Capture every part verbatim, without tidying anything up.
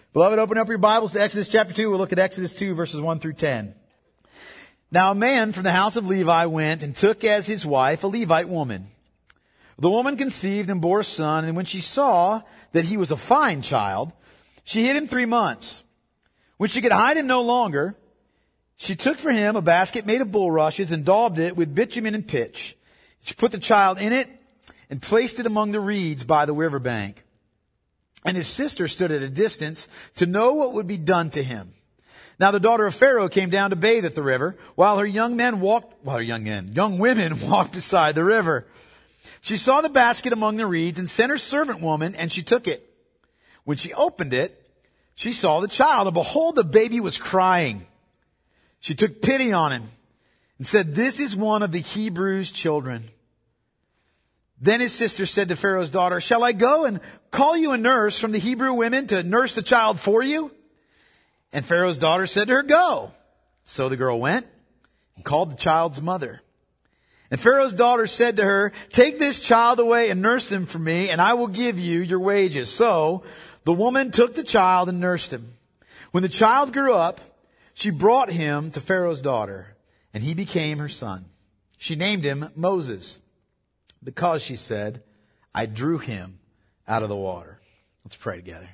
Beloved, open up your Bibles to Exodus chapter two. We'll look at Exodus two, verses one through ten. Now a man from the house of Levi went and took as his wife a Levite woman. The woman conceived and bore a son, and when she saw that he was a fine child, she hid him three months. When she could hide him no longer, she took for him a basket made of bulrushes and daubed it with bitumen and pitch. She put the child in it and placed it among the reeds by the river bank. And his sister stood at a distance to know what would be done to him. Now the daughter of Pharaoh came down to bathe at the river, while her young men walked, while her young men, young women walked beside the river. She saw the basket among the reeds and sent her servant woman, and she took it. When she opened it, she saw the child, and behold, the baby was crying. She took pity on him and said, "This is one of the Hebrews' children." Then his sister said to Pharaoh's daughter, "Shall I go and call you a nurse from the Hebrew women to nurse the child for you?" And Pharaoh's daughter said to her, "Go." So the girl went and called the child's mother. And Pharaoh's daughter said to her, "Take this child away and nurse him for me, and I will give you your wages." So the woman took the child and nursed him. When the child grew up, she brought him to Pharaoh's daughter, and he became her son. She named him Moses, because she said, "I drew him out of the water." Let's pray together.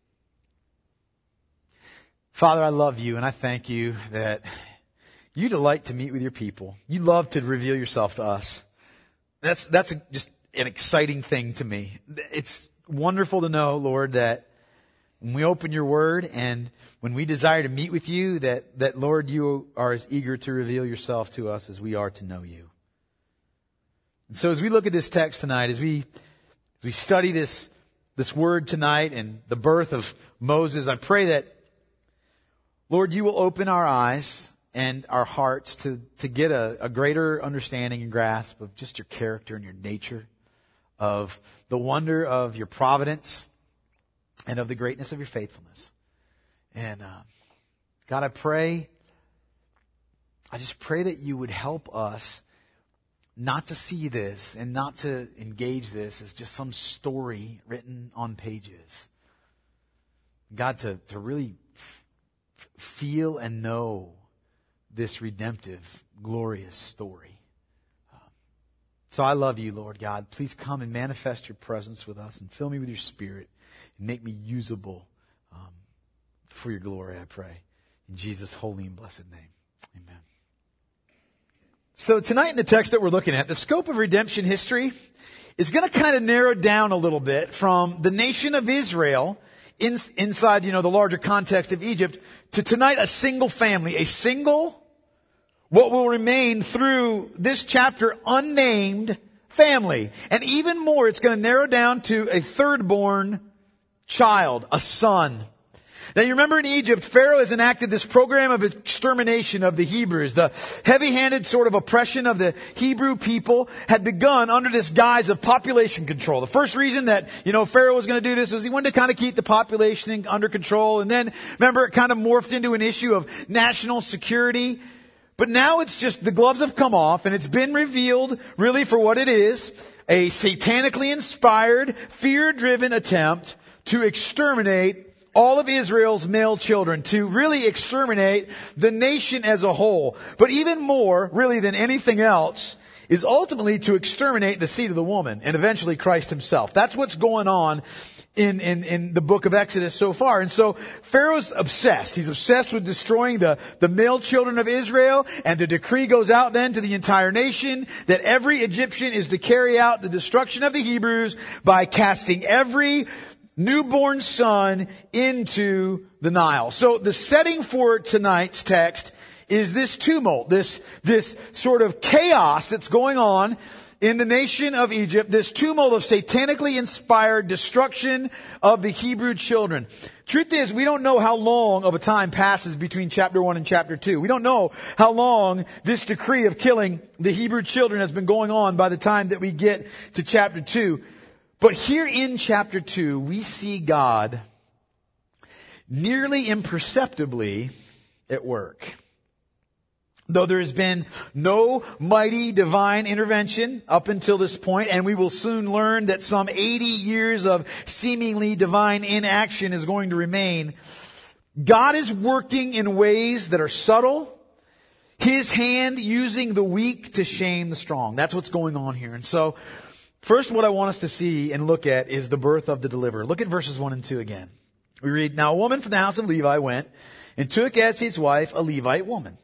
Father, I love you, and I thank you that you delight to meet with your people. You love to reveal yourself to us. That's that's a, just an exciting thing to me. It's wonderful to know, Lord, that when we open your word and when we desire to meet with you, that, that Lord, you are as eager to reveal yourself to us as we are to know you. And so as we look at this text tonight, as we as we study this this word tonight and the birth of Moses, I pray that, Lord, you will open our eyes and our hearts to, to get a, a greater understanding and grasp of just your character and your nature, of the wonder of your providence and of the greatness of your faithfulness. And uh, God, I pray, I just pray that you would help us not to see this and not to engage this as just some story written on pages. God, to, to really f- feel and know this redemptive, glorious story. Um, so I love you, Lord God. Please come and manifest your presence with us and fill me with your spirit and make me usable um, for your glory, I pray. In Jesus' holy and blessed name, amen. So tonight in the text that we're looking at, the scope of redemption history is going to kind of narrow down a little bit from the nation of Israel in, inside, you know, the larger context of Egypt to tonight a single family, a single, what will remain through this chapter, unnamed family. And even more, it's going to narrow down to a third-born child, a son. Now you remember in Egypt, Pharaoh has enacted this program of extermination of the Hebrews. The heavy-handed sort of oppression of the Hebrew people had begun under this guise of population control. The first reason that, you know, Pharaoh was going to do this was he wanted to kind of keep the population under control. And then, remember, it kind of morphed into an issue of national security. But now it's just the gloves have come off and it's been revealed really for what it is, a satanically inspired, fear-driven attempt to exterminate all of Israel's male children, to really exterminate the nation as a whole. But even more, really than anything else, is ultimately to exterminate the seed of the woman and eventually Christ himself. That's what's going on in, in, in the book of Exodus so far. And so Pharaoh's obsessed. He's obsessed with destroying the, the male children of Israel. And the decree goes out then to the entire nation that every Egyptian is to carry out the destruction of the Hebrews by casting every newborn son into the Nile. So the setting for tonight's text is this tumult, this, this sort of chaos that's going on in the nation of Egypt, this tumult of satanically inspired destruction of the Hebrew children. Truth is, we don't know how long of a time passes between chapter one and chapter two. We don't know how long this decree of killing the Hebrew children has been going on by the time that we get to chapter two. But here in chapter two, we see God nearly imperceptibly at work. Though there has been no mighty divine intervention up until this point, and we will soon learn that some eighty years of seemingly divine inaction is going to remain, God is working in ways that are subtle, His hand using the weak to shame the strong. That's what's going on here. And so, first what I want us to see and look at is the birth of the deliverer. Look at verses one and two again. We read, "Now a woman from the house of Levi went and took as his wife a Levite woman.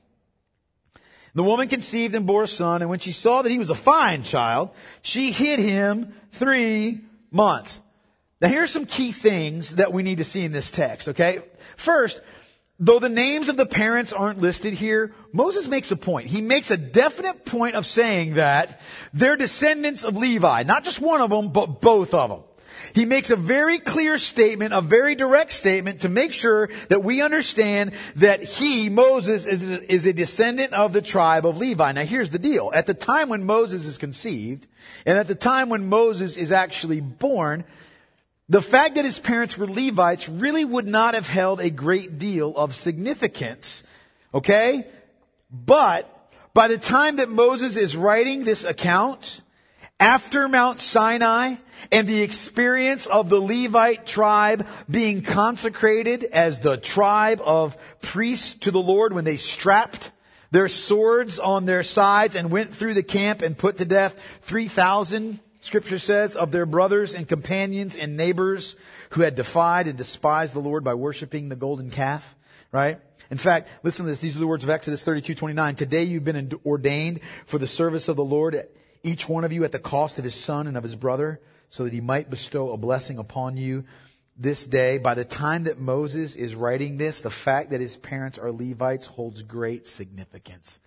The woman conceived and bore a son, and when she saw that he was a fine child, she hid him three months." Now here's some key things that we need to see in this text, okay? First, though the names of the parents aren't listed here, Moses makes a point. He makes a definite point of saying that they're descendants of Levi. Not just one of them, but both of them. He makes a very clear statement, a very direct statement to make sure that we understand that he, Moses, is, is a descendant of the tribe of Levi. Now here's the deal. At the time when Moses is conceived, and at the time when Moses is actually born, the fact that his parents were Levites really would not have held a great deal of significance. Okay? But by the time that Moses is writing this account, after Mount Sinai, and the experience of the Levite tribe being consecrated as the tribe of priests to the Lord when they strapped their swords on their sides and went through the camp and put to death three thousand, Scripture says, of their brothers and companions and neighbors who had defied and despised the Lord by worshiping the golden calf, right? In fact, listen to this. These are the words of Exodus thirty-two twenty-nine. "Today you've been ordained for the service of the Lord, each one of you at the cost of his son and of his brother, so that he might bestow a blessing upon you this day." By the time that Moses is writing this, the fact that his parents are Levites holds great significance.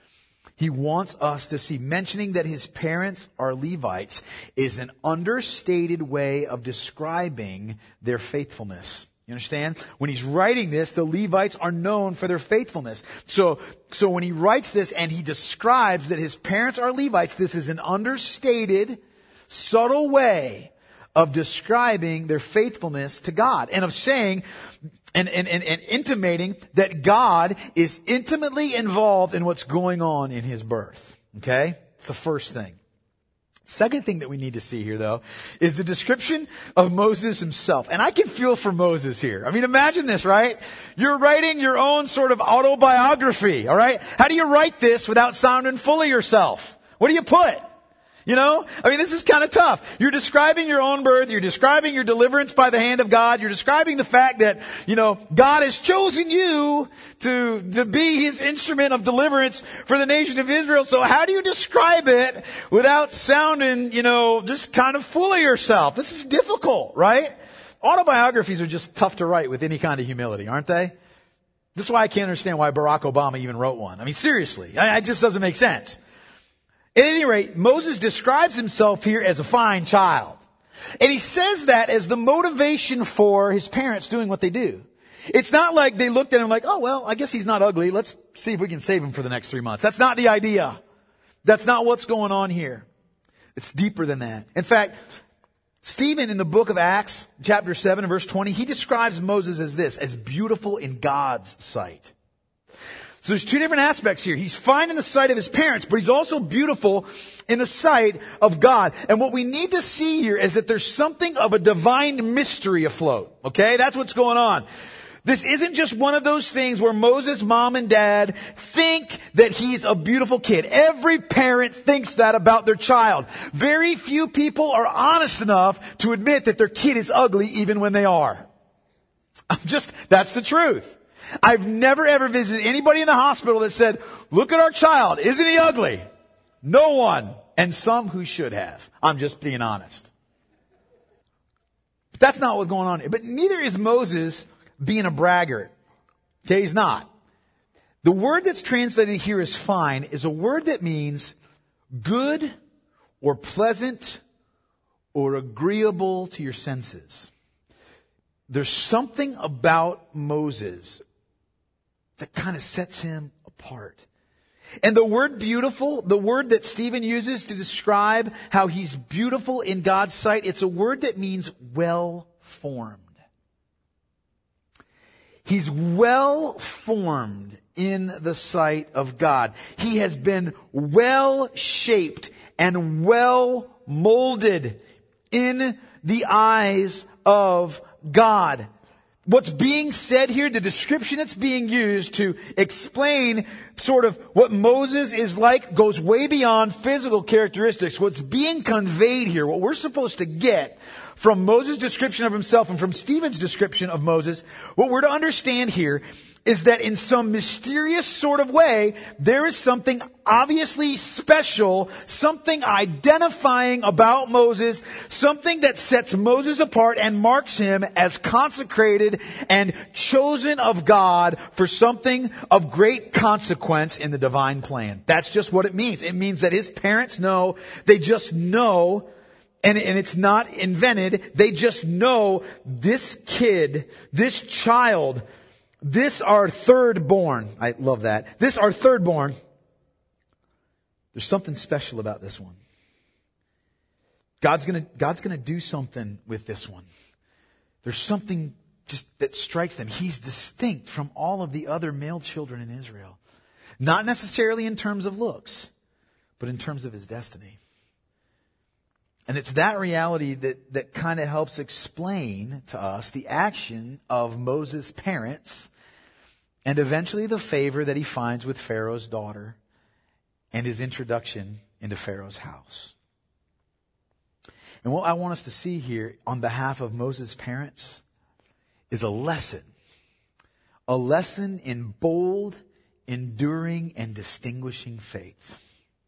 He wants us to see mentioning that his parents are Levites is an understated way of describing their faithfulness. You understand? When he's writing this, the Levites are known for their faithfulness. So, so when he writes this and he describes that his parents are Levites, this is an understated, subtle way of describing their faithfulness to God and of saying and, and, and, and intimating that God is intimately involved in what's going on in his birth. Okay? It's the first thing. Second thing that we need to see here, though, is the description of Moses himself. And I can feel for Moses here. I mean, imagine this, right? You're writing your own sort of autobiography, all right? How do you write this without sounding full of yourself? What do you put? You know? I mean, this is kind of tough. You're describing your own birth. You're describing your deliverance by the hand of God. You're describing the fact that, you know, God has chosen you to, to be his instrument of deliverance for the nation of Israel. So how do you describe it without sounding, you know, just kind of full of yourself? This is difficult, right? Autobiographies are just tough to write with any kind of humility, aren't they? That's why I can't understand why Barack Obama even wrote one. I mean, seriously, I, it just doesn't make sense. At any rate, Moses describes himself here as a fine child. And he says that as the motivation for his parents doing what they do. It's not like they looked at him like, oh, well, I guess he's not ugly. Let's see if we can save him for the next three months. That's not the idea. That's not what's going on here. It's deeper than that. In fact, Stephen in the book of Acts, chapter seven and verse twenty, he describes Moses as this, as beautiful in God's sight. So there's two different aspects here. He's fine in the sight of his parents, but he's also beautiful in the sight of God. And what we need to see here is that there's something of a divine mystery afloat. Okay? That's what's going on. This isn't just one of those things where Moses' mom and dad think that he's a beautiful kid. Every parent thinks that about their child. Very few people are honest enough to admit that their kid is ugly even when they are. I'm just, that's the truth. I've never ever visited anybody in the hospital that said, look at our child. Isn't he ugly? No one. And some who should have. I'm just being honest. But that's not what's going on here. But neither is Moses being a braggart. Okay, he's not. The word that's translated here as fine is a word that means good or pleasant or agreeable to your senses. There's something about Moses that kind of sets him apart. And the word beautiful, the word that Stephen uses to describe how he's beautiful in God's sight, it's a word that means well-formed. He's well formed in the sight of God. He has been well shaped and well molded in the eyes of God. What's being said here, the description that's being used to explain sort of what Moses is like, goes way beyond physical characteristics. What's being conveyed here, what we're supposed to get from Moses' description of himself and from Stephen's description of Moses, what we're to understand here is that in some mysterious sort of way, there is something obviously special, something identifying about Moses, something that sets Moses apart and marks him as consecrated and chosen of God for something of great consequence in the divine plan. That's just what it means. It means that his parents know, they just know, and, and it's not invented, they just know this kid, this child, this our third born, I love that. This our third born, there's something special about this one. God's gonna, God's gonna do something with this one. There's something just that strikes them. He's distinct from all of the other male children in Israel. Not necessarily in terms of looks, but in terms of his destiny. And it's that reality that, that kind of helps explain to us the action of Moses' parents and eventually the favor that he finds with Pharaoh's daughter and his introduction into Pharaoh's house. And what I want us to see here on behalf of Moses' parents is a lesson. A lesson in bold, enduring, and distinguishing faith.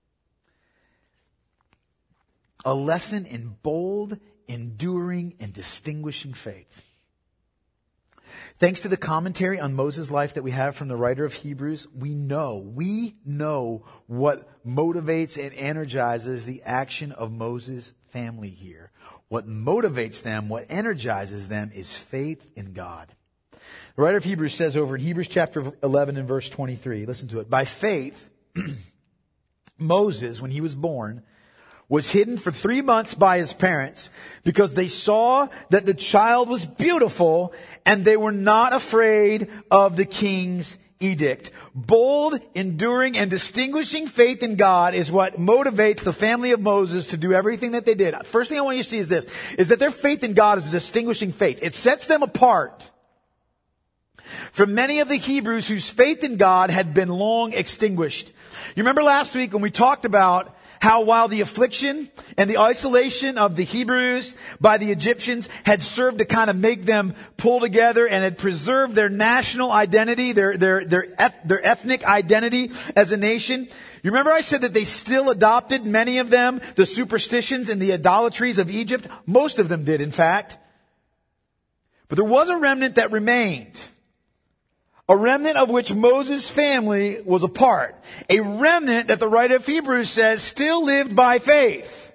A lesson in bold, enduring, and distinguishing faith. Thanks to the commentary on Moses' life that we have from the writer of Hebrews, we know, we know what motivates and energizes the action of Moses' family here. What motivates them, what energizes them is faith in God. The writer of Hebrews says over in Hebrews chapter eleven and verse twenty-three, listen to it. By faith, Moses, when he was born, was hidden for three months by his parents because they saw that the child was beautiful and they were not afraid of the king's edict. Bold, enduring, and distinguishing faith in God is what motivates the family of Moses to do everything that they did. First thing I want you to see is this, is that their faith in God is a distinguishing faith. It sets them apart from many of the Hebrews whose faith in God had been long extinguished. You remember last week when we talked about how while the affliction and the isolation of the Hebrews by the Egyptians had served to kind of make them pull together and had preserved their national identity, their, their, their, their ethnic identity as a nation. You remember I said that they still adopted, many of them, the superstitions and the idolatries of Egypt? Most of them did, in fact. But there was a remnant that remained. A remnant of which Moses' family was a part. A remnant that the writer of Hebrews says still lived by faith.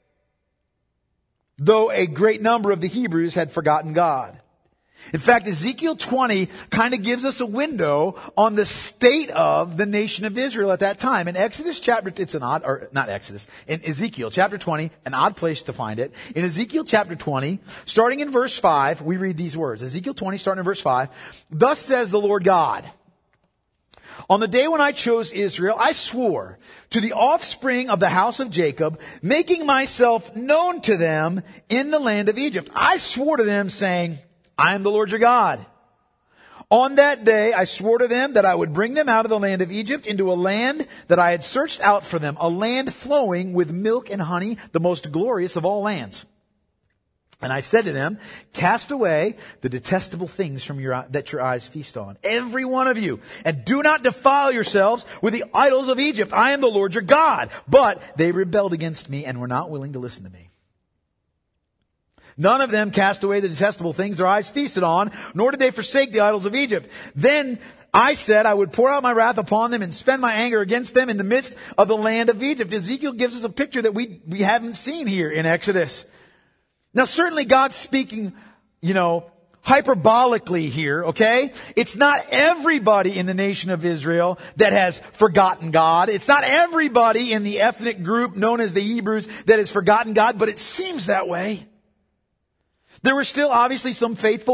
Though a great number of the Hebrews had forgotten God. In fact, Ezekiel twenty kind of gives us a window on the state of the nation of Israel at that time. In Exodus chapter, it's an odd, or not Exodus, in Ezekiel chapter twenty, an odd place to find it. In Ezekiel chapter twenty, starting in verse five, we read these words. Ezekiel twenty, starting in verse five. Thus says the Lord God, on the day when I chose Israel, I swore to the offspring of the house of Jacob, making myself known to them in the land of Egypt. I swore to them saying, I am the Lord your God. On that day, I swore to them that I would bring them out of the land of Egypt into a land that I had searched out for them, a land flowing with milk and honey, the most glorious of all lands. And I said to them, cast away the detestable things from your that your eyes feast on, every one of you, and do not defile yourselves with the idols of Egypt. I am the Lord your God. But they rebelled against me and were not willing to listen to me. None of them cast away the detestable things their eyes feasted on, nor did they forsake the idols of Egypt. Then I said I would pour out my wrath upon them and spend my anger against them in the midst of the land of Egypt. Ezekiel gives us a picture that we, we haven't seen here in Exodus. Now certainly God's speaking, you know, hyperbolically here, okay? It's not everybody in the nation of Israel that has forgotten God. It's not everybody in the ethnic group known as the Hebrews that has forgotten God, but it seems that way. There were still obviously some faithful weak,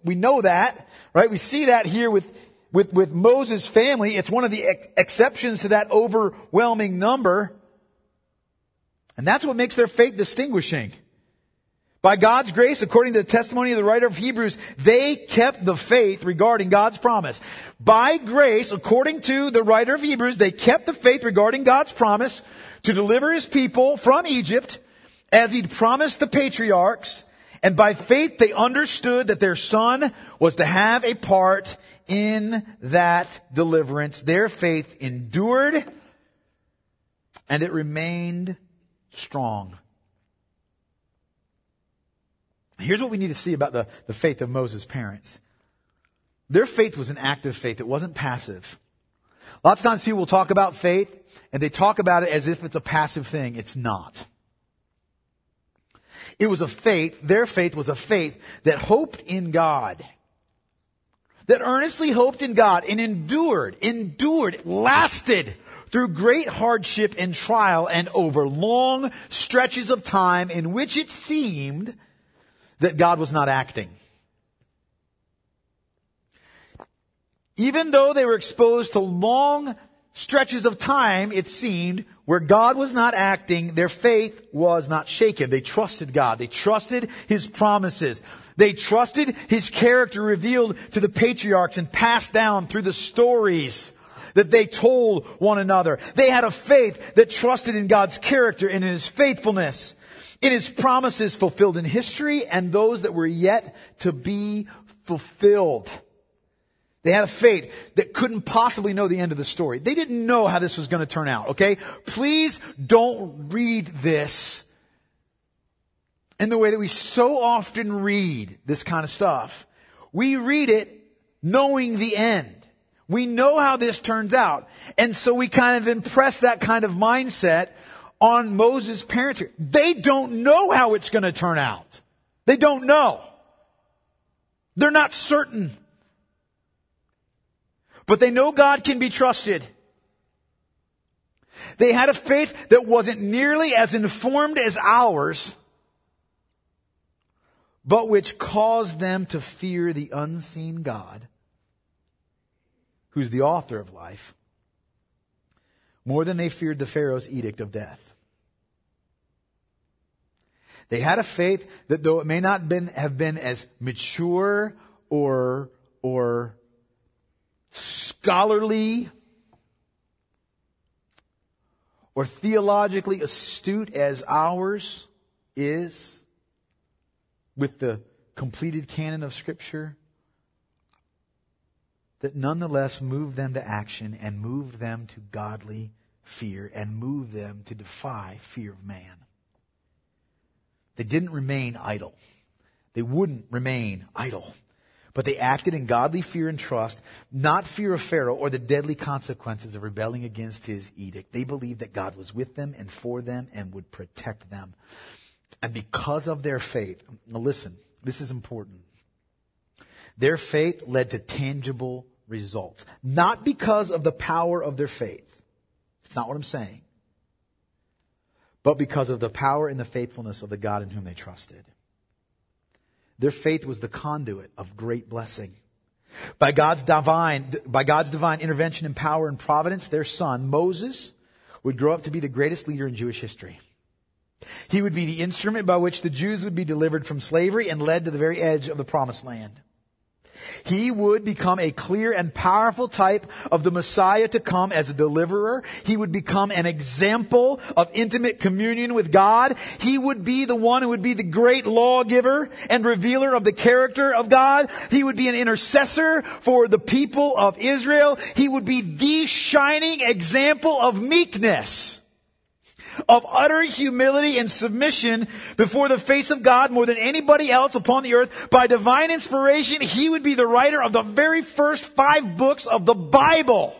we know that, right? We see that here with, with, with Moses' family. It's one of the ex- exceptions to that overwhelming number. And that's what makes their faith distinguishing. By God's grace, according to the testimony of the writer of Hebrews, they kept the faith regarding God's promise. By grace, according to the writer of Hebrews, they kept the faith regarding God's promise to deliver His people from Egypt as He'd promised the patriarchs. And by faith, they understood that their son was to have a part in that deliverance. Their faith endured, and it remained strong. Here's what we need to see about the, the faith of Moses' parents. Their faith was an active faith. It wasn't passive. Lots of times people will talk about faith, and they talk about it as if it's a passive thing. It's not. It was a faith, their faith was a faith that hoped in God. That earnestly hoped in God and endured, endured, lasted through great hardship and trial and over long stretches of time in which it seemed that God was not acting. Even though they were exposed to long stretches of time, it seemed, where God was not acting, their faith was not shaken. They trusted God. They trusted His promises. They trusted His character revealed to the patriarchs and passed down through the stories that they told one another. They had a faith that trusted in God's character and in His faithfulness, in His promises fulfilled in history and those that were yet to be fulfilled. They had a faith that couldn't possibly know the end of the story. They didn't know how this was going to turn out, okay? Please don't read this in the way that we so often read this kind of stuff. We read it knowing the end. We know how this turns out. And so we kind of impress that kind of mindset on Moses' parents here. They don't know how it's going to turn out. They don't know. They're not certain. But they know God can be trusted. They had a faith that wasn't nearly as informed as ours, but which caused them to fear the unseen God, who's the author of life, more than they feared the Pharaoh's edict of death. They had a faith that though it may not been, have been as mature or, or scholarly or theologically astute as ours is with the completed canon of Scripture, that nonetheless moved them to action and moved them to godly fear and moved them to defy fear of man. They didn't remain idle. They wouldn't remain idle. But they acted in godly fear and trust, not fear of Pharaoh or the deadly consequences of rebelling against his edict. They believed that God was with them and for them and would protect them. And because of their faith, now listen, this is important. Their faith led to tangible results. Not because of the power of their faith. It's not what I'm saying. But because of the power and the faithfulness of the God in whom they trusted. Their faith was the conduit of great blessing. By God's divine, by God's divine intervention and power and providence, their son, Moses, would grow up to be the greatest leader in Jewish history. He would be the instrument by which the Jews would be delivered from slavery and led to the very edge of the promised land. He would become a clear and powerful type of the Messiah to come as a deliverer. He would become an example of intimate communion with God. He would be the one who would be the great lawgiver and revealer of the character of God. He would be an intercessor for the people of Israel. He would be the shining example of meekness, of utter humility and submission before the face of God more than anybody else upon the earth. By divine inspiration, he would be the writer of the very first five books of the Bible.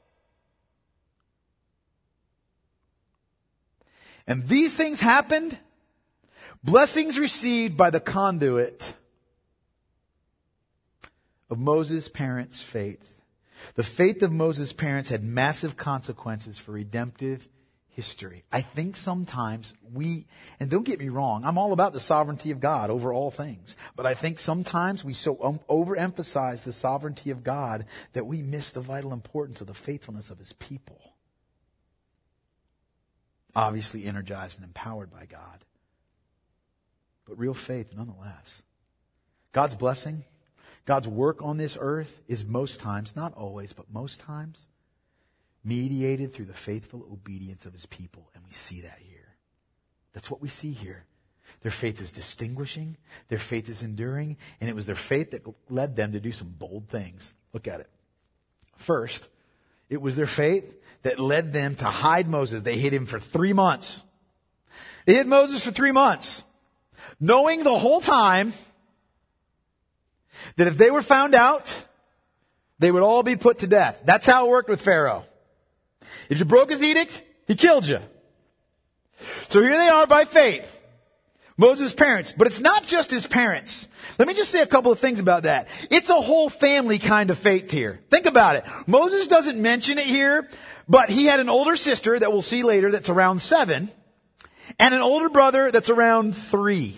And these things happened, blessings received by the conduit of Moses' parents' faith. The faith of Moses' parents had massive consequences for redemptive history. I think sometimes we, and don't get me wrong, I'm all about the sovereignty of God over all things. But I think sometimes we so um, overemphasize the sovereignty of God that we miss the vital importance of the faithfulness of His people. Obviously energized and empowered by God. But real faith nonetheless. God's blessing, God's work on this earth is most times, not always, but most times, mediated through the faithful obedience of His people. And we see that here. That's what we see here. Their faith is distinguishing. Their faith is enduring. And it was their faith that led them to do some bold things. Look at it. First, it was their faith that led them to hide Moses. They hid him for three months. They hid Moses for three months. Knowing the whole time that if they were found out, they would all be put to death. That's how it worked with Pharaoh. If you broke his edict, he killed you. So here they are by faith. Moses' parents. But it's not just his parents. Let me just say a couple of things about that. It's a whole family kind of faith here. Think about it. Moses doesn't mention it here, but he had an older sister that we'll see later that's around seven, and an older brother that's around three.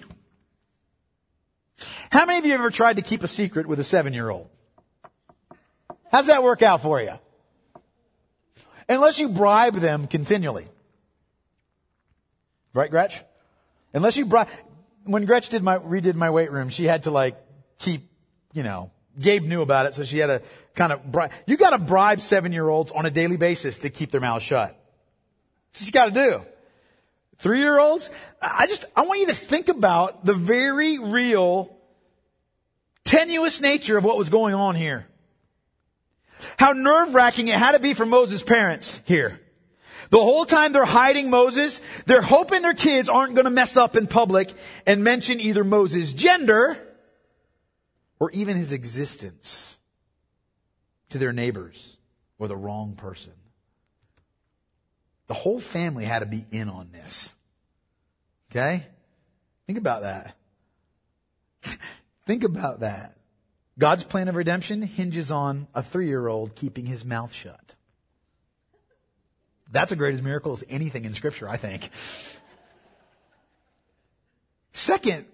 How many of you have ever tried to keep a secret with a seven-year-old? How's that work out for you? Unless you bribe them continually. Right, Gretch? Unless you bribe... When Gretch did my, redid my weight room, she had to like keep, you know, Gabe knew about it, so she had to kind of bribe. You gotta bribe seven-year-olds on a daily basis to keep their mouths shut. That's what you gotta do. Three-year-olds, I just, I want you to think about the very real, tenuous nature of what was going on here. How nerve-wracking it had to be for Moses' parents here. The whole time they're hiding Moses, they're hoping their kids aren't going to mess up in public and mention either Moses' gender or even his existence to their neighbors or the wrong person. The whole family had to be in on this. Okay? Think about that. Think about that. God's plan of redemption hinges on a three-year-old keeping his mouth shut. That's as great a miracle as anything in Scripture, I think. Second,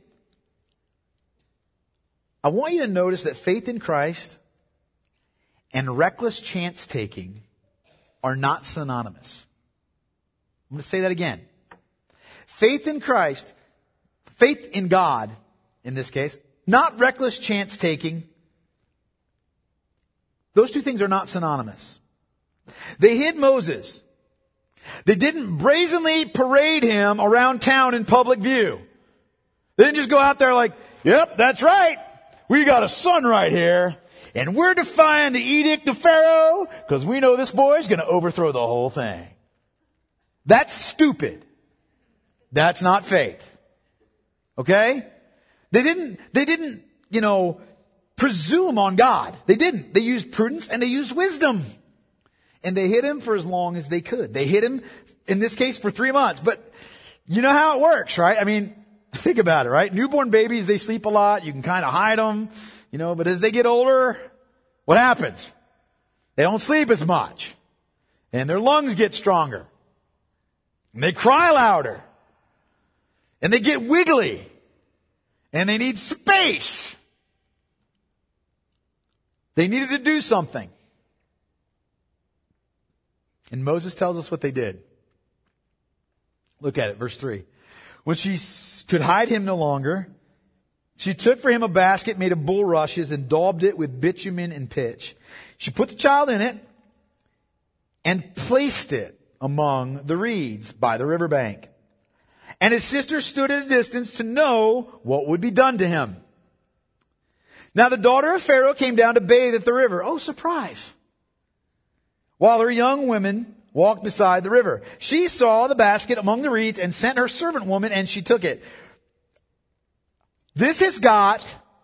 I want you to notice that faith in Christ and reckless chance-taking are not synonymous. I'm going to say that again. Faith in Christ, faith in God, in this case, not reckless chance-taking. Those two things are not synonymous. They hid Moses. They didn't brazenly parade him around town in public view. They didn't just go out there like, yep, that's right. We got a son right here. And we're defying the edict of Pharaoh because we know this boy's going to overthrow the whole thing. That's stupid. That's not faith. Okay? They didn't, they didn't, you know, presume on God. They didn't. They used prudence and they used wisdom. And they hid him for as long as they could. They hid him, in this case, for three months. But you know how it works, right? I mean, think about it, right? Newborn babies, they sleep a lot. You can kind of hide them, you know, but as they get older, what happens? They don't sleep as much. And their lungs get stronger. And they cry louder. And they get wiggly. And they need space. They needed to do something. And Moses tells us what they did. Look at it, verse three. When she could hide him no longer, she took for him a basket made of bulrushes and daubed it with bitumen and pitch. She put the child in it and placed it among the reeds by the riverbank. And his sister stood at a distance to know what would be done to him. Now the daughter of Pharaoh came down to bathe at the river. Oh, surprise. While her young women walked beside the river. She saw the basket among the reeds and sent her servant woman, and she took it. This has got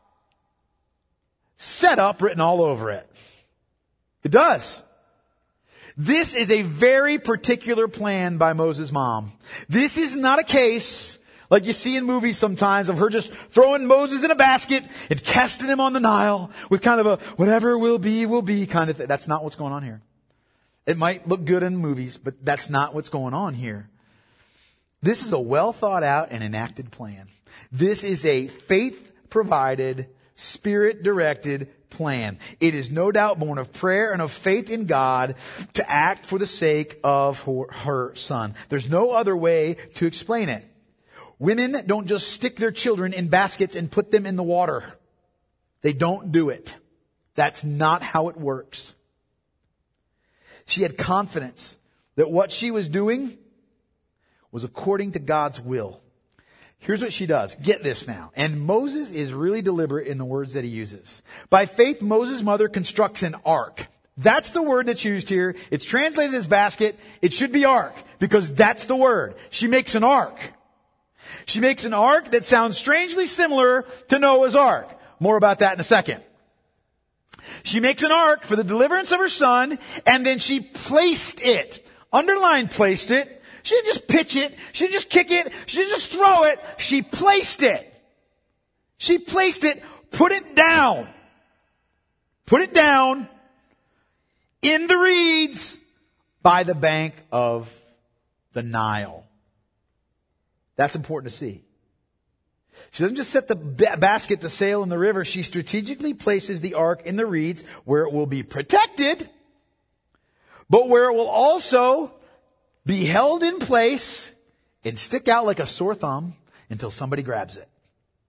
set up written all over it. It does. This is a very particular plan by Moses' mom. This is not a case like you see in movies sometimes of her just throwing Moses in a basket and casting him on the Nile with kind of a whatever will be, will be kind of thing. That's not what's going on here. It might look good in movies, but that's not what's going on here. This is a well thought out and enacted plan. This is a faith provided, spirit directed plan. It is no doubt born of prayer and of faith in God to act for the sake of her, her son. There's no other way to explain it. Women don't just stick their children in baskets and put them in the water. They don't do it. That's not how it works. She had confidence that what she was doing was according to God's will. Here's what she does. Get this now. And Moses is really deliberate in the words that he uses. By faith, Moses' mother constructs an ark. That's the word that's used here. It's translated as basket. It should be ark because that's the word. She makes an ark. She makes an ark that sounds strangely similar to Noah's ark. More about that in a second. She makes an ark for the deliverance of her son, and then she placed it. Underline placed it. She didn't just pitch it. She didn't just kick it. She didn't just throw it. She placed it. She placed it, put it down. Put it down in the reeds by the bank of the Nile. That's important to see. She doesn't just set the ba- basket to sail in the river. She strategically places the ark in the reeds where it will be protected, but where it will also be held in place and stick out like a sore thumb until somebody grabs it.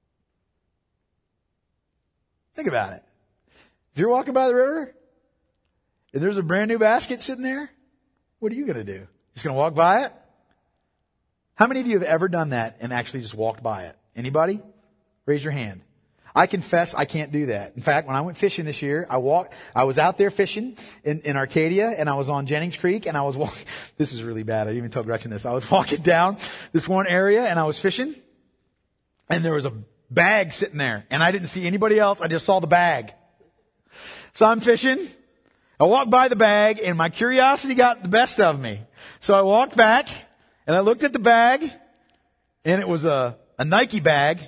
Think about it. If you're walking by the river and there's a brand new basket sitting there, what are you going to do? Just going to walk by it? How many of you have ever done that and actually just walked by it? Anybody? Raise your hand. I confess I can't do that. In fact, when I went fishing this year, I walked, I was out there fishing in, in Arcadia and I was on Jennings Creek and I was walking, this is really bad. I didn't even tell Gretchen this. I was walking down this one area and I was fishing and there was a bag sitting there and I didn't see anybody else. I just saw the bag. So I'm fishing. I walked by the bag and my curiosity got the best of me. So I walked back and I looked at the bag and it was a A Nike bag.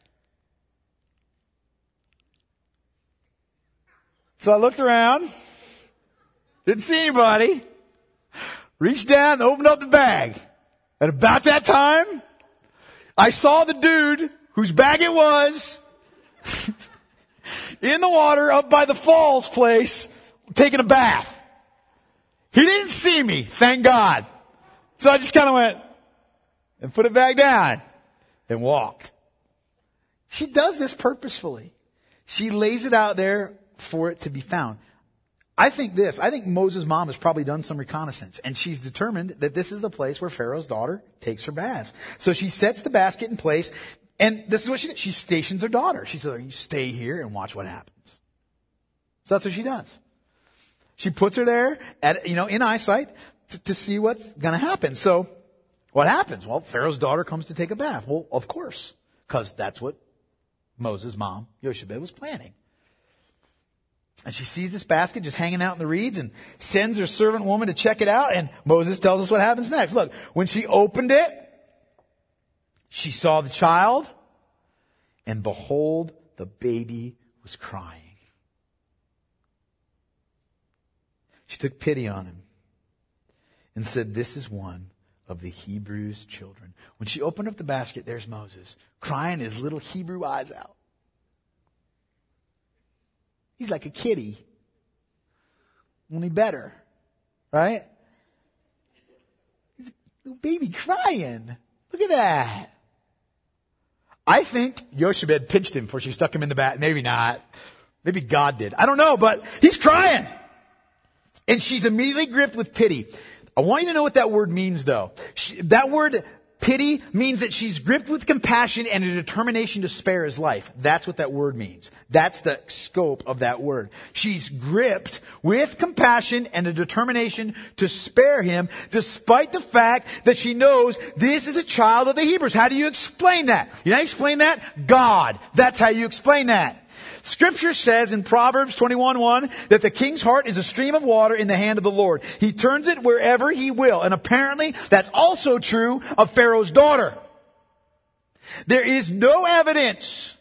So I looked around. Didn't see anybody. Reached down and opened up the bag. And about that time, I saw the dude whose bag it was in the water up by the falls place taking a bath. He didn't see me, thank God. So I just kind of went and put it back down. And walked. She does this purposefully. She lays it out there for it to be found. I think this, I think Moses' mom has probably done some reconnaissance and she's determined that this is the place where Pharaoh's daughter takes her baths. So she sets the basket in place and this is what she does. She stations her daughter. She says, you stay here and watch what happens. So that's what she does. She puts her there at, you know, in eyesight to, to see what's going to happen. So what happens? Well, Pharaoh's daughter comes to take a bath. Well, of course, because that's what Moses' mom, Yoshebed, was planning. And she sees this basket just hanging out in the reeds and sends her servant woman to check it out. And Moses tells us what happens next. Look, when she opened it, she saw the child, and behold, the baby was crying. She took pity on him and said, this is one of the Hebrews' children. When she opened up the basket, there's Moses, crying his little Hebrew eyes out. He's like a kitty. Only better. Right? He's a little baby crying. Look at that. I think Yoshebed pinched him before she stuck him in the bat. Maybe not. Maybe God did. I don't know, but he's crying. And she's immediately gripped with pity. I want you to know what that word means, though. She, that word, pity, means that she's gripped with compassion and a determination to spare his life. That's what that word means. That's the scope of that word. She's gripped with compassion and a determination to spare him, despite the fact that she knows this is a child of the Hebrews. How do you explain that? You know how you explain that? God. That's how you explain that. Scripture says in Proverbs twenty-one one that the king's heart is a stream of water in the hand of the Lord. He turns it wherever he will. And apparently that's also true of Pharaoh's daughter. There is no evidence,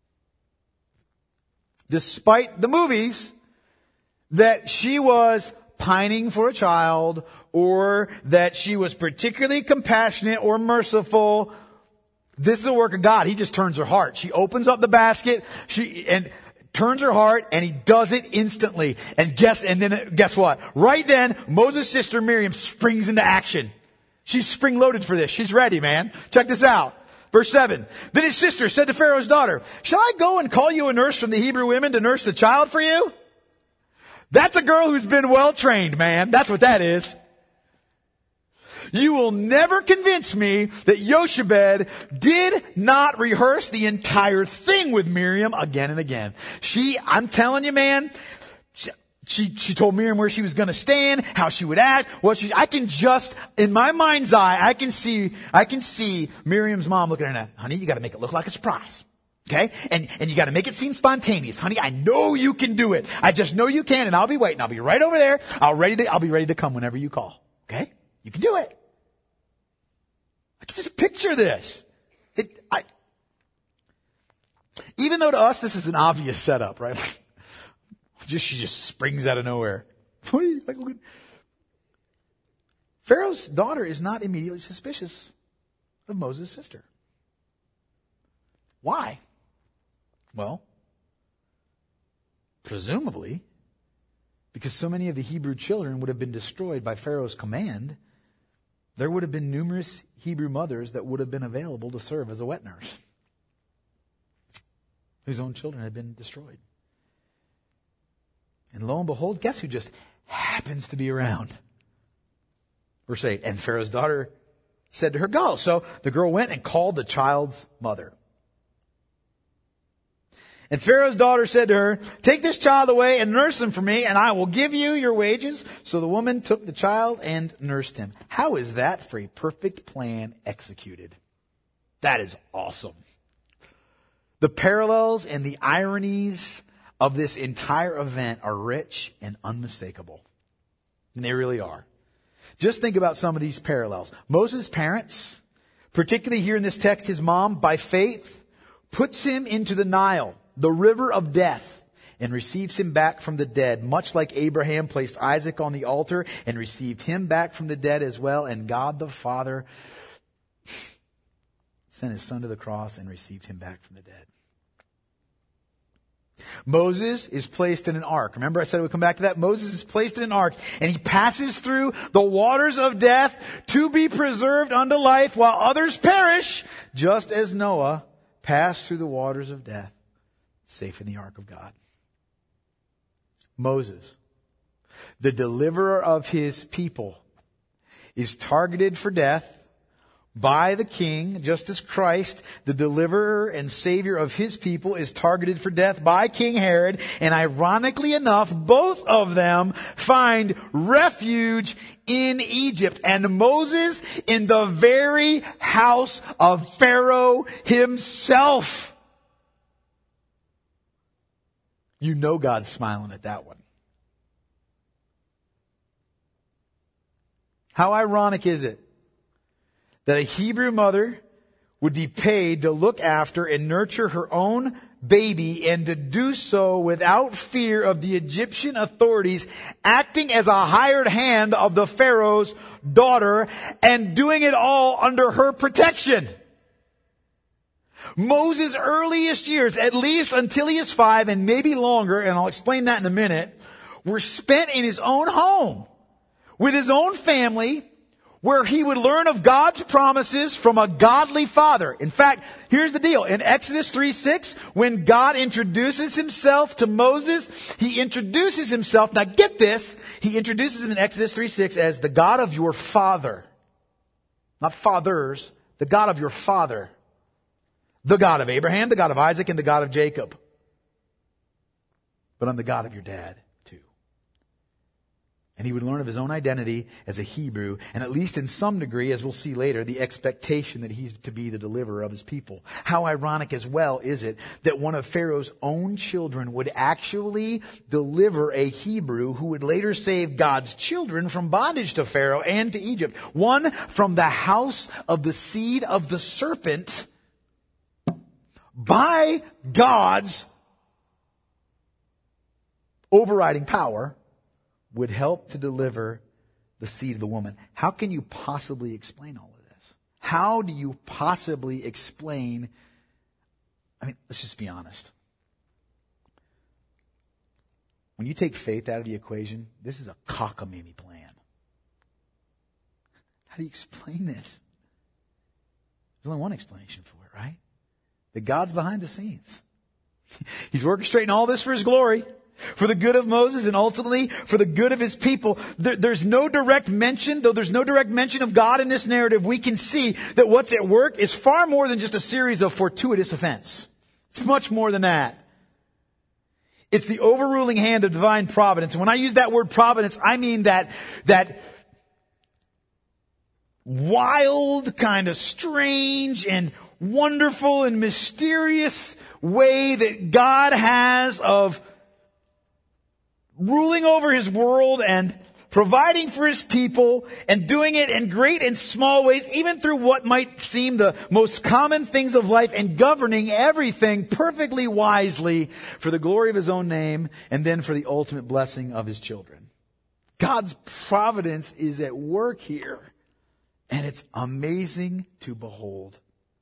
despite the movies, that she was pining for a child or that she was particularly compassionate or merciful. This is a work of God. He just turns her heart. She opens up the basket, she, and turns her heart, and he does it instantly. And guess, and then guess what? Right then, Moses' sister Miriam springs into action. She's spring-loaded for this. She's ready, man. Check this out. Verse seven. Then his sister said to Pharaoh's daughter, shall I go and call you a nurse from the Hebrew women to nurse the child for you? That's a girl who's been well trained, man. That's what that is. You will never convince me that Jochebed did not rehearse the entire thing with Miriam again and again. She, I'm telling you, man, she, she, she told Miriam where she was going to stand, how she would act, what she, I can just, in my mind's eye, I can see, I can see Miriam's mom looking at her, honey, you got to make it look like a surprise. Okay? And, and you got to make it seem spontaneous. Honey, I know you can do it. I just know you can, and I'll be waiting. I'll be right over there. I'll ready to, I'll be ready to come whenever you call. Okay? You can do it. I can just picture this. It, I, even though to us this is an obvious setup, right? just she just springs out of nowhere. Pharaoh's daughter is not immediately suspicious of Moses' sister. Why? Well, presumably, because so many of the Hebrew children would have been destroyed by Pharaoh's command, there would have been numerous Hebrew mothers that would have been available to serve as a wet nurse, whose own children had been destroyed. And lo and behold, guess who just happens to be around? Verse eight, and Pharaoh's daughter said to her, go. So the girl went and called the child's mother. And Pharaoh's daughter said to her, take this child away and nurse him for me, and I will give you your wages. So the woman took the child and nursed him. How is that for a perfect plan executed? That is awesome. The parallels and the ironies of this entire event are rich and unmistakable. And they really are. Just think about some of these parallels. Moses' parents, particularly here in this text, his mom, by faith, puts him into the Nile, the river of death, and receives him back from the dead, much like Abraham placed Isaac on the altar and received him back from the dead as well. And God the Father sent his son to the cross and received him back from the dead. Moses is placed in an ark. Remember I said we'd come back to that? Moses is placed in an ark, and he passes through the waters of death to be preserved unto life, while others perish, just as Noah passed through the waters of death, safe in the ark of God. Moses, the deliverer of his people, is targeted for death by the king, just as Christ, the deliverer and savior of his people, is targeted for death by King Herod. And ironically enough, both of them find refuge in Egypt, and Moses in the very house of Pharaoh himself. You know God's smiling at that one. How ironic is it that a Hebrew mother would be paid to look after and nurture her own baby, and to do so without fear of the Egyptian authorities, acting as a hired hand of the Pharaoh's daughter, and doing it all under her protection? Moses' earliest years, at least until he is five and maybe longer, and I'll explain that in a minute, were spent in his own home with his own family, where he would learn of God's promises from a godly father. In fact, here's the deal. In Exodus three six, when God introduces himself to Moses, he introduces himself, now get this, he introduces him in Exodus three six as the God of your father. Not fathers, the God of your father. The God of Abraham, the God of Isaac, and the God of Jacob. But I'm the God of your dad, too. And he would learn of his own identity as a Hebrew, and at least in some degree, as we'll see later, the expectation that he's to be the deliverer of his people. How ironic as well is it that one of Pharaoh's own children would actually deliver a Hebrew who would later save God's children from bondage to Pharaoh and to Egypt. One from the house of the seed of the serpent, by God's overriding power, would help to deliver the seed of the woman. How can you possibly explain all of this? How do you possibly explain? I mean, let's just be honest. When you take faith out of the equation, this is a cockamamie plan. How do you explain this? There's only one explanation for it, right? That God's behind the scenes. He's orchestrating all this for His glory, for the good of Moses, and ultimately for the good of His people. There, there's no direct mention, though there's no direct mention of God in this narrative, we can see that what's at work is far more than just a series of fortuitous events. It's much more than that. It's the overruling hand of divine providence. And when I use that word providence, I mean that, that wild, kind of strange and wonderful and mysterious way that God has of ruling over His world and providing for His people and doing it in great and small ways, even through what might seem the most common things of life, and governing everything perfectly wisely for the glory of His own name and then for the ultimate blessing of His children. God's providence is at work here, and it's amazing to behold.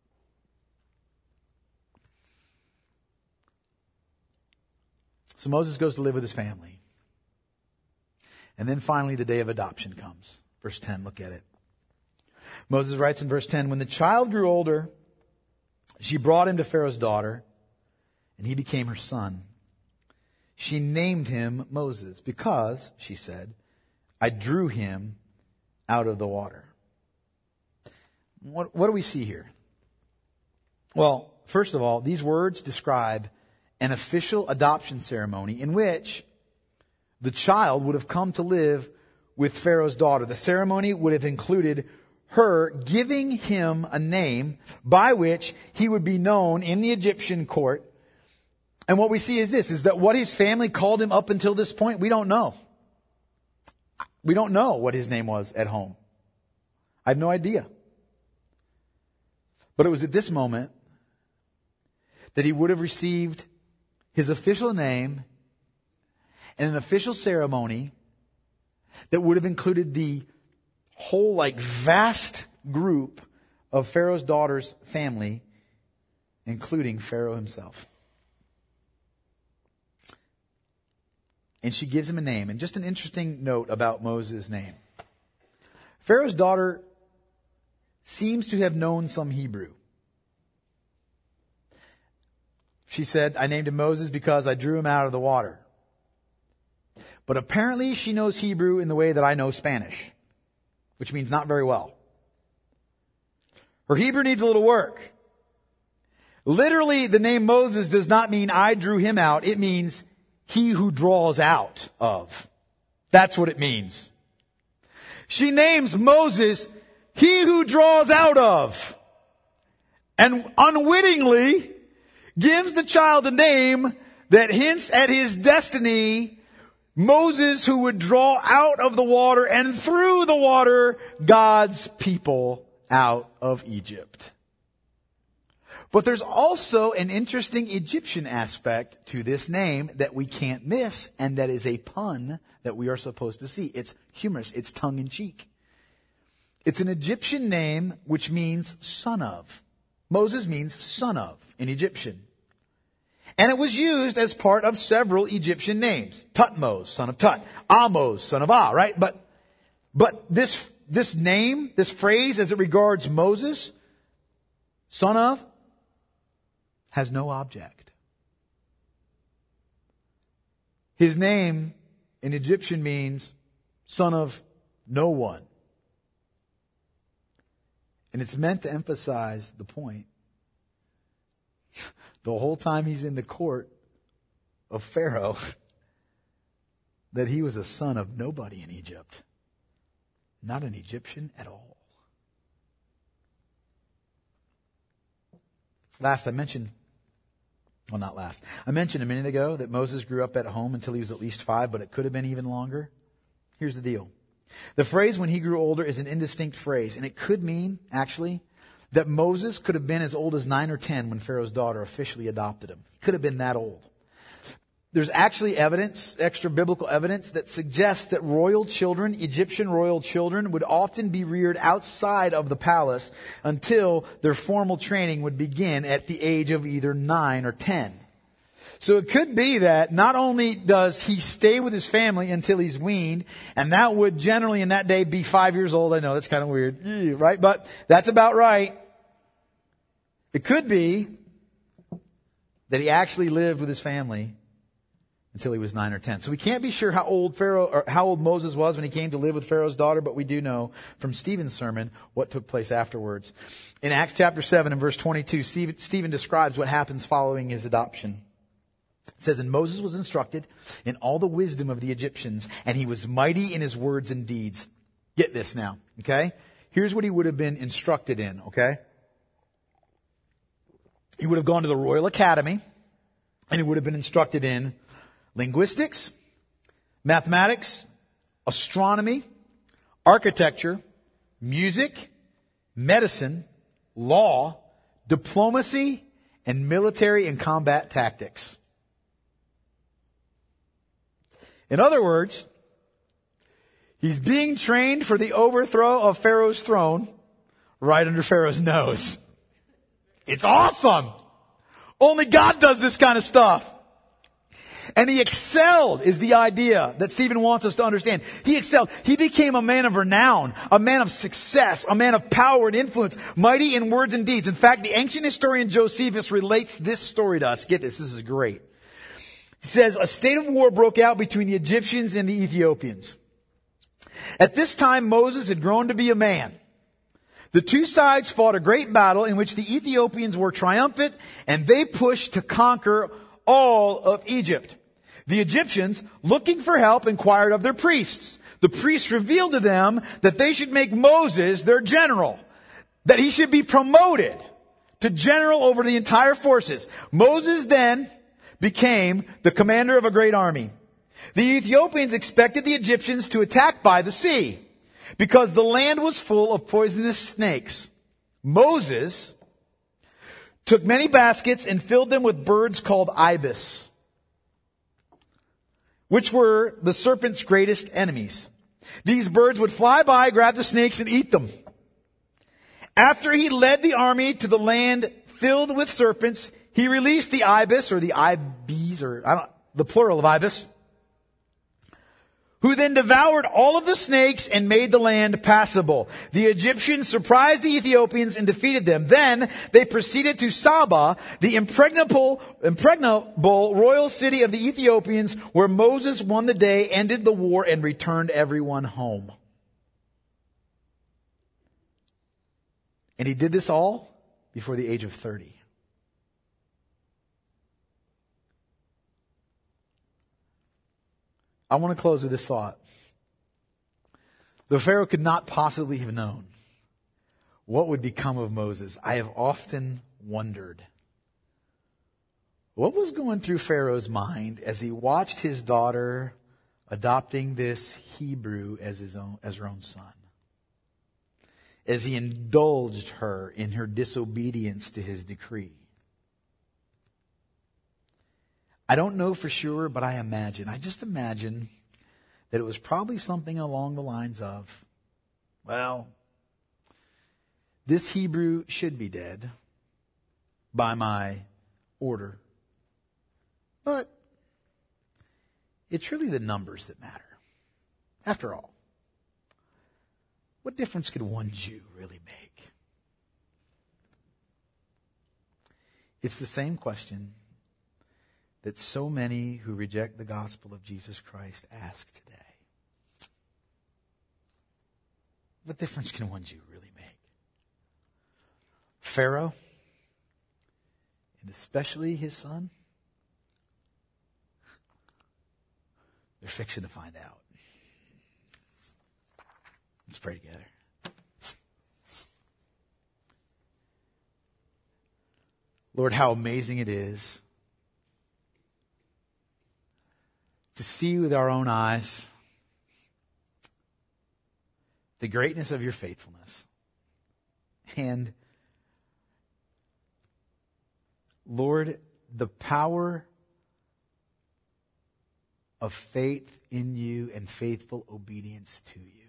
So Moses goes to live with his family. And then finally the day of adoption comes. Verse ten, look at it. Moses writes in verse ten, when the child grew older, she brought him to Pharaoh's daughter, and he became her son. She named him Moses because, she said, I drew him out of the water. What, what do we see here? Well, first of all, these words describe an official adoption ceremony in which the child would have come to live with Pharaoh's daughter. The ceremony would have included her giving him a name by which he would be known in the Egyptian court. And what we see is this, is that what his family called him up until this point, we don't know. We don't know what his name was at home. I have no idea. But it was at this moment that he would have received his official name and an official ceremony that would have included the whole, like, vast group of Pharaoh's daughter's family, including Pharaoh himself. And she gives him a name. And just an interesting note about Moses' name. Pharaoh's daughter seems to have known some Hebrew. She said, I named him Moses because I drew him out of the water. But apparently she knows Hebrew in the way that I know Spanish, which means not very well. Her Hebrew needs a little work. Literally, the name Moses does not mean I drew him out. It means he who draws out of. That's what it means. She names Moses he who draws out of. And unwittingly gives the child a name that hints at his destiny. Moses, who would draw out of the water and through the water God's people out of Egypt. But there's also an interesting Egyptian aspect to this name that we can't miss, and that is a pun that we are supposed to see. It's humorous. It's tongue-in-cheek. It's an Egyptian name which means son of. Moses means son of in Egyptian. And it was used as part of several Egyptian names. Tutmos, son of Tut. Amos, son of Ah, right? But, but this, this name, this phrase as it regards Moses, son of, has no object. His name in Egyptian means son of no one. And it's meant to emphasize the point. The whole time he's in the court of Pharaoh, that he was a son of nobody in Egypt. Not an Egyptian at all. Last, I mentioned, well, not last. I mentioned a minute ago that Moses grew up at home until he was at least five, but it could have been even longer. Here's the deal. The phrase when he grew older is an indistinct phrase, and it could mean, actually, that Moses could have been as old as nine or ten when Pharaoh's daughter officially adopted him. He could have been that old. there's actually evidence, extra biblical evidence, that suggests that royal children, Egyptian royal children, would often be reared outside of the palace until their formal training would begin at the age of either nine or ten. So it could be that not only does he stay with his family until he's weaned, and that would generally in that day be five years old. I know that's kind of weird, right? But that's about right. It could be that he actually lived with his family until he was nine or ten. So we can't be sure how old Pharaoh or how old Moses was when he came to live with Pharaoh's daughter, but we do know from Stephen's sermon what took place afterwards. In Acts chapter seven and verse twenty-two, Stephen describes what happens following his adoption. It says, and Moses was instructed in all the wisdom of the Egyptians, and he was mighty in his words and deeds. Get this now, okay? Here's what he would have been instructed in, okay? He would have gone to the Royal Academy, and he would have been instructed in linguistics, mathematics, astronomy, architecture, music, medicine, law, diplomacy, and military and combat tactics. In other words, he's being trained for the overthrow of Pharaoh's throne right under Pharaoh's nose. It's awesome. Only God does this kind of stuff. And he excelled is the idea that Stephen wants us to understand. He excelled. He became a man of renown, a man of success, a man of power and influence, mighty in words and deeds. In fact, the ancient historian Josephus relates this story to us. Get this, this is great. He says, a state of war broke out between the Egyptians and the Ethiopians. At this time, Moses had grown to be a man. The two sides fought a great battle in which the Ethiopians were triumphant, and they pushed to conquer all of Egypt. The Egyptians, looking for help, inquired of their priests. The priests revealed to them that they should make Moses their general, that he should be promoted to general over the entire forces. Moses then became the commander of a great army. The Ethiopians expected the Egyptians to attack by the sea because the land was full of poisonous snakes. Moses took many baskets and filled them with birds called ibis, which were the serpent's greatest enemies. These birds would fly by, grab the snakes, and eat them. After he led the army to the land filled with serpents, he released the ibis, or the ibis, or I don't, the plural of ibis, who then devoured all of the snakes and made the land passable. The Egyptians surprised the Ethiopians and defeated them. Then they proceeded to Saba, the impregnable, impregnable royal city of the Ethiopians, where Moses won the day, ended the war, and returned everyone home. And he did this all before the age of thirty. I want to close with this thought. The Pharaoh could not possibly have known what would become of Moses. I have often wondered what was going through Pharaoh's mind as he watched his daughter adopting this Hebrew as his own, as her own son, as he indulged her in her disobedience to his decree. I don't know for sure, but I imagine, I just imagine that it was probably something along the lines of, well, this Hebrew should be dead by my order. But it's really the numbers that matter. After all, what difference could one Jew really make? It's the same question that so many who reject the gospel of Jesus Christ ask today. What difference can one Jew really make? Pharaoh, and especially his son, they're fixing to find out. Let's pray together. Lord, how amazing it is to see with our own eyes the greatness of your faithfulness. And Lord, the power of faith in you and faithful obedience to you.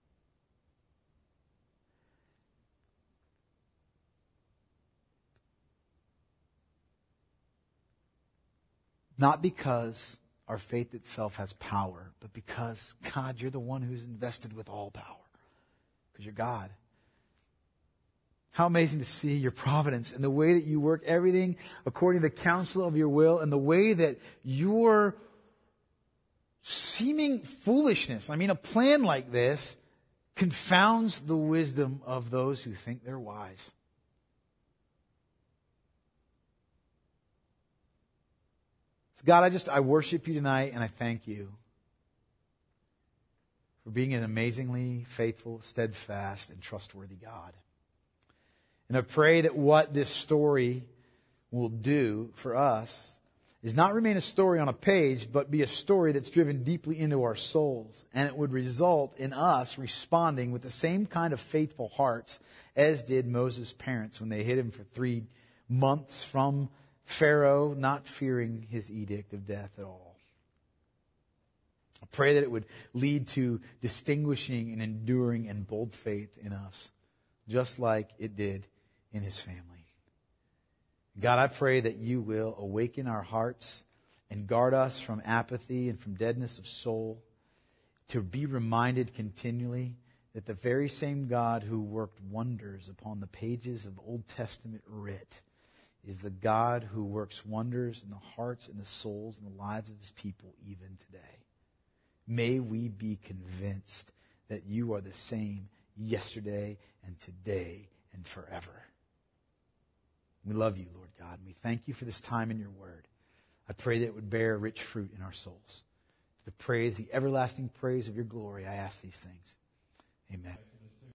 Not because our faith itself has power, but because, God, you're the one who's invested with all power. Because you're God. How amazing to see your providence and the way that you work everything according to the counsel of your will and the way that your seeming foolishness, I mean, a plan like this confounds the wisdom of those who think they're wise. God, I just, I worship you tonight and I thank you for being an amazingly faithful, steadfast, and trustworthy God. And I pray that what this story will do for us is not remain a story on a page, but be a story that's driven deeply into our souls. And it would result in us responding with the same kind of faithful hearts as did Moses' parents when they hid him for three months from Pharaoh, not fearing his edict of death at all. I pray that it would lead to distinguishing and enduring and bold faith in us, just like it did in his family. God, I pray that you will awaken our hearts and guard us from apathy and from deadness of soul, to be reminded continually that the very same God who worked wonders upon the pages of Old Testament writ is the God who works wonders in the hearts and the souls and the lives of his people even today. May we be convinced that you are the same yesterday and today and forever. We love you, Lord God, and we thank you for this time in your word. I pray that it would bear rich fruit in our souls. The praise, the everlasting praise of your glory, I ask these things. Amen.